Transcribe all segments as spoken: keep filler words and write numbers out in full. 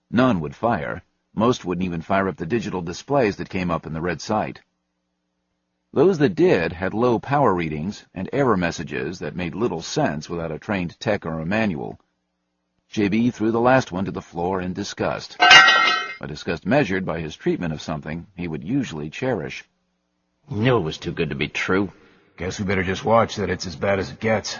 None would fire. Most wouldn't even fire up the digital displays that came up in the red sight. Those that did had low power readings and error messages that made little sense without a trained tech or a manual. J B threw the last one to the floor in disgust, a disgust measured by his treatment of something he would usually cherish. Knew it was too good to be true. Guess we better just watch that it's as bad as it gets.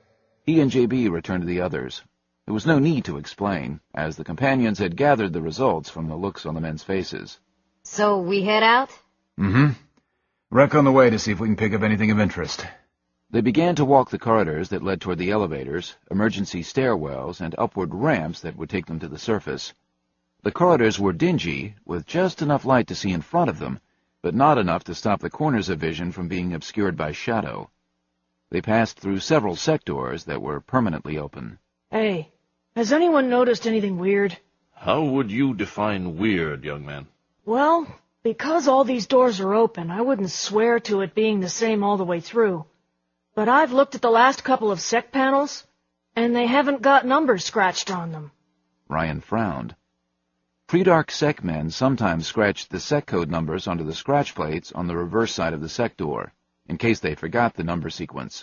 He and J B returned to the others. There was no need to explain, as the companions had gathered the results from the looks on the men's faces. So we head out? Mm-hmm. Wreck on the way to see if we can pick up anything of interest. They began to walk the corridors that led toward the elevators, emergency stairwells, and upward ramps that would take them to the surface. The corridors were dingy, with just enough light to see in front of them, but not enough to stop the corners of vision from being obscured by shadow. They passed through several sectors that were permanently open. Hey, has anyone noticed anything weird? How would you define weird, young man? Well, because all these doors are open, I wouldn't swear to it being the same all the way through. But I've looked at the last couple of sec panels, and they haven't got numbers scratched on them. Ryan frowned. Pre-dark sec men sometimes scratched the sec code numbers onto the scratch plates on the reverse side of the sec door, in case they forgot the number sequence.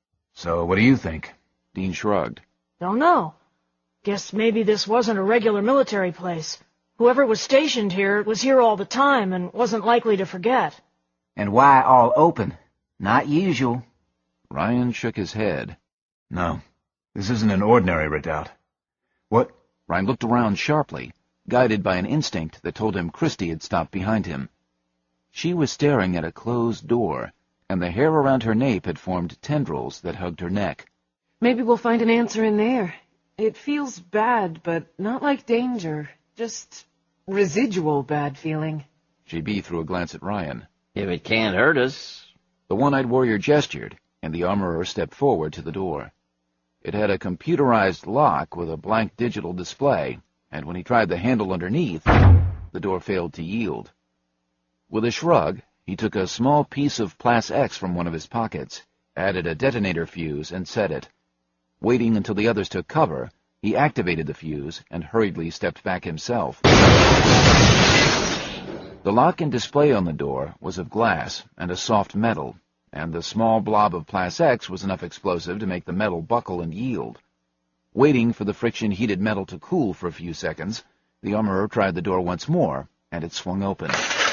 So what do you think? Dean shrugged. Don't know. Guess maybe this wasn't a regular military place. Whoever was stationed here was here all the time and wasn't likely to forget. And why all open? Not usual. Ryan shook his head. No, this isn't an ordinary redoubt. What? Ryan looked around sharply, guided by an instinct that told him Christy had stopped behind him. She was staring at a closed door, and the hair around her nape had formed tendrils that hugged her neck. Maybe we'll find an answer in there. It feels bad, but not like danger. Just residual bad feeling. J B threw a glance at Ryan. If it can't hurt us. The one-eyed warrior gestured, and the armorer stepped forward to the door. It had a computerized lock with a blank digital display, and when he tried the handle underneath, the door failed to yield. With a shrug, he took a small piece of Plas X from one of his pockets, added a detonator fuse, and set it. Waiting until the others took cover, he activated the fuse and hurriedly stepped back himself. The lock and display on the door was of glass and a soft metal, and the small blob of Plas X was enough explosive to make the metal buckle and yield. Waiting for the friction-heated metal to cool for a few seconds, the armorer tried the door once more, and it swung open.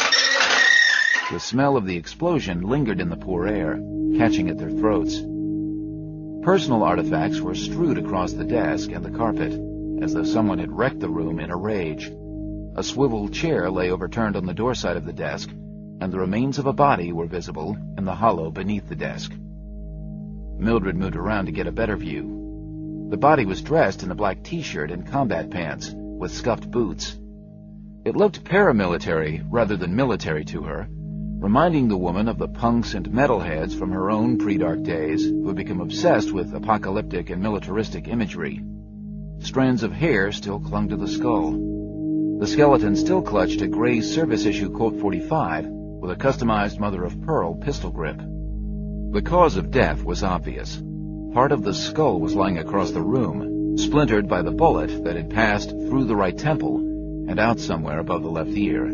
The smell of the explosion lingered in the poor air, catching at their throats. Personal artifacts were strewed across the desk and the carpet, as though someone had wrecked the room in a rage. A swivel chair lay overturned on the door side of the desk, and the remains of a body were visible in the hollow beneath the desk. Mildred moved around to get a better view. The body was dressed in a black t-shirt and combat pants, with scuffed boots. It looked paramilitary rather than military to her, reminding the woman of the punks and metalheads from her own pre-dark days who had become obsessed with apocalyptic and militaristic imagery. Strands of hair still clung to the skull. The skeleton still clutched a gray service-issue Colt forty-five with a customized mother-of-pearl pistol grip. The cause of death was obvious. Part of the skull was lying across the room, splintered by the bullet that had passed through the right temple and out somewhere above the left ear.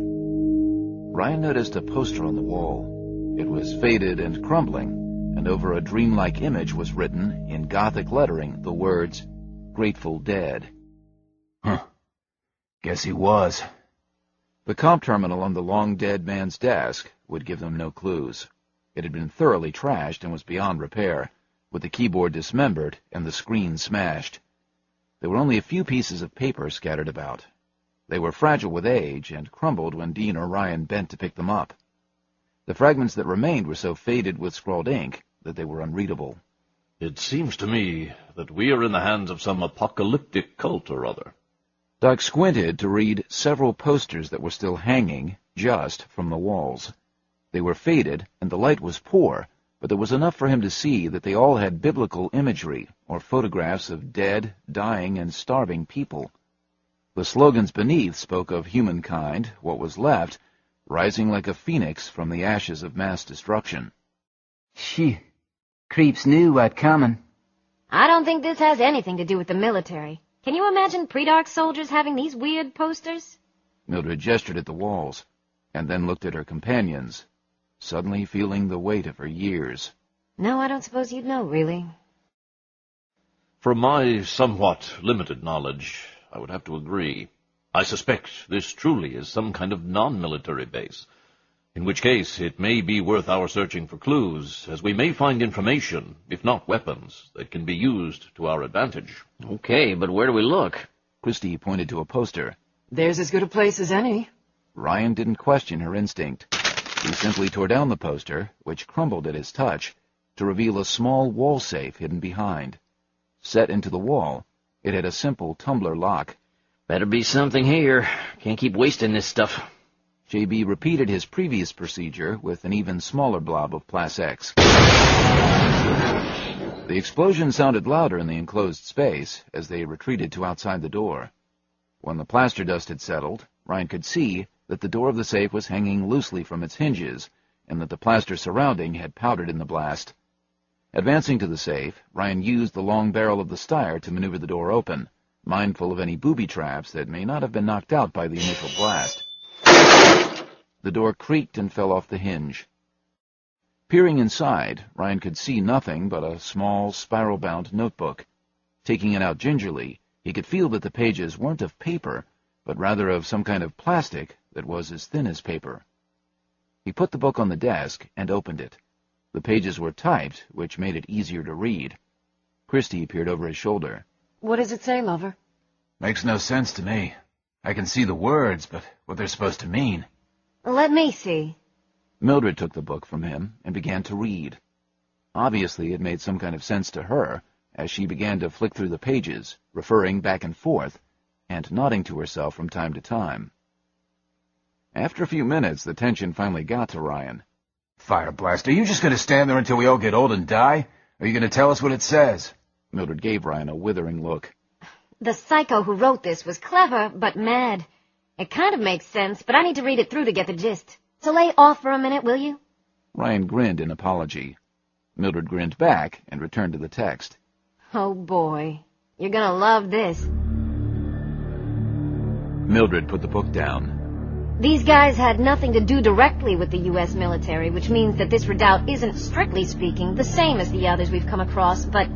Ryan noticed a poster on the wall. It was faded and crumbling, and over a dreamlike image was written, in Gothic lettering, the words, Grateful Dead. Huh. Guess he was. The comp terminal on the long-dead man's desk would give them no clues. It had been thoroughly trashed and was beyond repair, with the keyboard dismembered and the screen smashed. There were only a few pieces of paper scattered about. They were fragile with age and crumbled when Dean or Ryan bent to pick them up. The fragments that remained were so faded with scrawled ink that they were unreadable. It seems to me that we are in the hands of some apocalyptic cult or other. Doc squinted to read several posters that were still hanging, just from the walls. They were faded, and the light was poor, but there was enough for him to see that they all had biblical imagery, or photographs of dead, dying, and starving people. The slogans beneath spoke of humankind, what was left, rising like a phoenix from the ashes of mass destruction. Phew. Creeps knew what coming. I don't think this has anything to do with the military. Can you imagine pre-dark soldiers having these weird posters? Mildred gestured at the walls, and then looked at her companions, suddenly feeling the weight of her years. No, I don't suppose you'd know, really. From my somewhat limited knowledge, I would have to agree. I suspect this truly is some kind of non-military base, in which case it may be worth our searching for clues, as we may find information, if not weapons, that can be used to our advantage. Okay, but where do we look? Christie pointed to a poster. There's as good a place as any. Ryan didn't question her instinct. He simply tore down the poster, which crumbled at his touch, to reveal a small wall safe hidden behind. Set into the wall, it had a simple tumbler lock. Better be something here. Can't keep wasting this stuff. J B repeated his previous procedure with an even smaller blob of Plas-X. The explosion sounded louder in the enclosed space as they retreated to outside the door. When the plaster dust had settled, Ryan could see that the door of the safe was hanging loosely from its hinges, and that the plaster surrounding had powdered in the blast. Advancing to the safe, Ryan used the long barrel of the Steyr to maneuver the door open, mindful of any booby traps that may not have been knocked out by the initial blast. The door creaked and fell off the hinge. Peering inside, Ryan could see nothing but a small, spiral-bound notebook. Taking it out gingerly, he could feel that the pages weren't of paper, but rather of some kind of plastic that was as thin as paper. He put the book on the desk and opened it. The pages were typed, which made it easier to read. Christie peered over his shoulder. What does it say, lover? Makes no sense to me. I can see the words, but what they're supposed to mean. Let me see. Mildred took the book from him and began to read. Obviously, it made some kind of sense to her, as she began to flick through the pages, referring back and forth, and nodding to herself from time to time. After a few minutes, the tension finally got to Ryan. Fire blast, are you just going to stand there until we all get old and die? Or are you going to tell us what it says? Mildred gave Ryan a withering look. The psycho who wrote this was clever, but mad. It kind of makes sense, but I need to read it through to get the gist. So lay off for a minute, will you? Ryan grinned in apology. Mildred grinned back and returned to the text. Oh, boy. You're gonna love this. Mildred put the book down. These guys had nothing to do directly with the U S military, which means that this redoubt isn't, strictly speaking, the same as the others we've come across, but...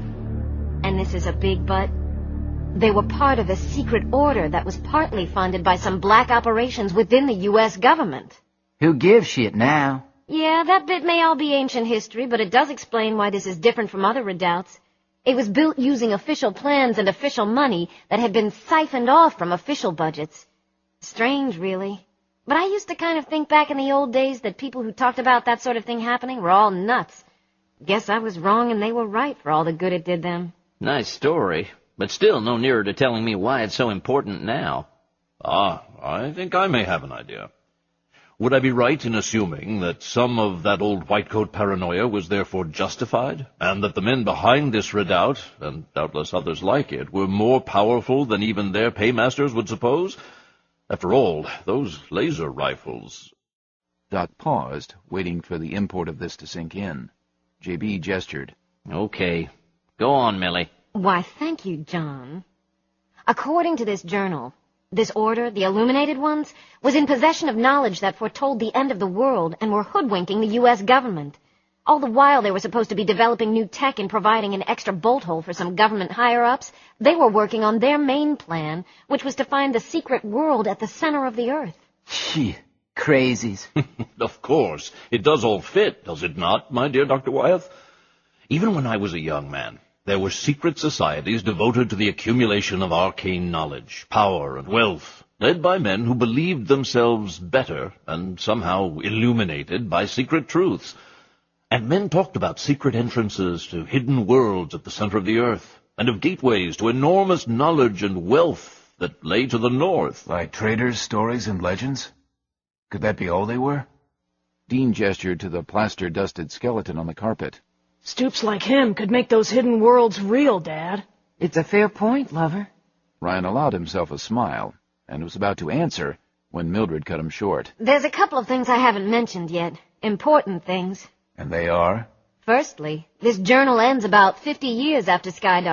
and this is a big but... they were part of a secret order that was partly funded by some black operations within the U S government. Who gives shit now? Yeah, that bit may all be ancient history, but it does explain why this is different from other redoubts. It was built using official plans and official money that had been siphoned off from official budgets. Strange, really. But I used to kind of think back in the old days that people who talked about that sort of thing happening were all nuts. Guess I was wrong and they were right for all the good it did them. Nice story, but still no nearer to telling me why it's so important now. Ah, I think I may have an idea. Would I be right in assuming that some of that old white-coat paranoia was therefore justified, and that the men behind this redoubt, and doubtless others like it, were more powerful than even their paymasters would suppose? After all, those laser rifles... Doc paused, waiting for the import of this to sink in. J B gestured. Okay. Go on, Millie. Why, thank you, John. According to this journal, this order, the Illuminated Ones, was in possession of knowledge that foretold the end of the world and were hoodwinking the U S government. All the while they were supposed to be developing new tech and providing an extra bolt hole for some government higher-ups, they were working on their main plan, which was to find the secret world at the center of the earth. Gee, crazies. Of course. It does all fit, does it not, my dear Doctor Wyeth? Even when I was a young man, there were secret societies devoted to the accumulation of arcane knowledge, power, and wealth, led by men who believed themselves better and somehow illuminated by secret truths. And men talked about secret entrances to hidden worlds at the center of the earth, and of gateways to enormous knowledge and wealth that lay to the north. Like traders' stories and legends? Could that be all they were? Dean gestured to the plaster-dusted skeleton on the carpet. Stoops like him could make those hidden worlds real, Dad. It's a fair point, lover. Ryan allowed himself a smile, and was about to answer when Mildred cut him short. There's a couple of things I haven't mentioned yet. Important things. And they are? Firstly, this journal ends about fifty years after Skydark.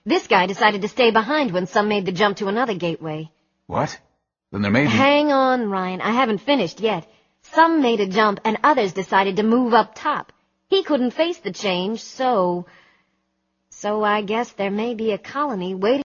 This guy decided to stay behind when some made the jump to another gateway. What? Then there may be... Hang on, Ryan. I haven't finished yet. Some made a jump and others decided to move up top. He couldn't face the change, so... So I guess there may be a colony waiting